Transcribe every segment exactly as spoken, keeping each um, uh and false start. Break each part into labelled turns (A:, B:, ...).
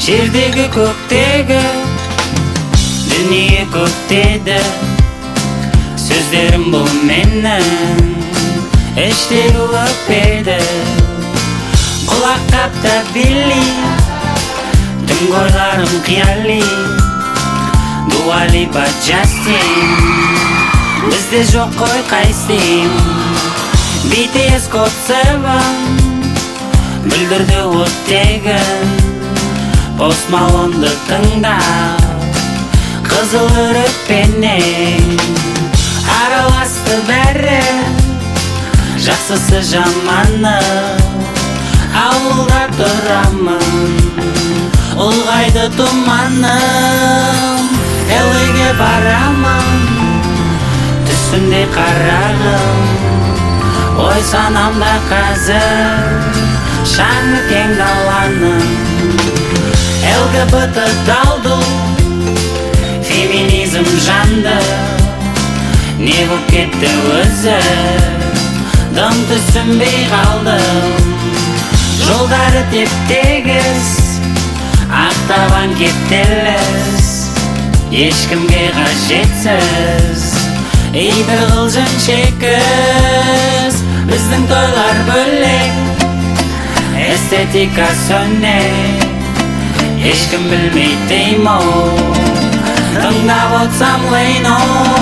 A: жердегі көктегі дүние көктеді. Сөздерім бұл менің іштегі өкпеді. Құлақ қапта билли, түнгі ойларым қияли. Dua Lipa Justin, бізде жоқ қой қайсым. би ти эс код севен бүлдірді оттегін. Post Malone'ды тыңдап, қызыл үрікпенен араласты бәрі, жақсысы жаманы. Ауылда тұрамын, ұлғайды тұманым. Элеге барамын, түсімде қарағым. Ой санамда қазір шаңы кең даланың. эл гэ бэ тэ далду, феминизм жанды. Не боп кетті өзі, дым түсінбей қалдым. Жолдары теп-тегіс, ақтабан кептеліс. Ешкімге қажетсіз, ибір қылжың шекіс. Біздің тойлар бөлек, эстетика сөнек. Ешкім білмейді тыңдап отсам лейно.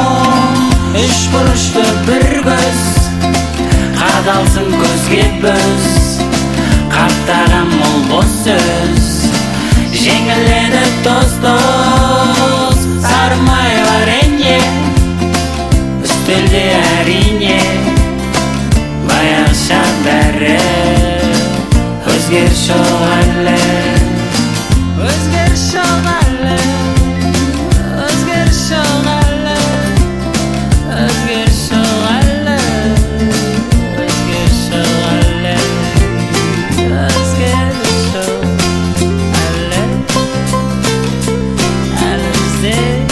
A: Үш бұрышты бір көз, қадалсын көзге біз. Қаптаған мол бос сөз, жеңіледі тоз-тоз. Сармайлар әне, үстелде әрине. Баяғыша бәрі өзгеріс жоқ әлі. Özgür şoğalı, özgür şoğalı, özgür şoğalı, özgür şoğalı, özgür şoğalı, özgür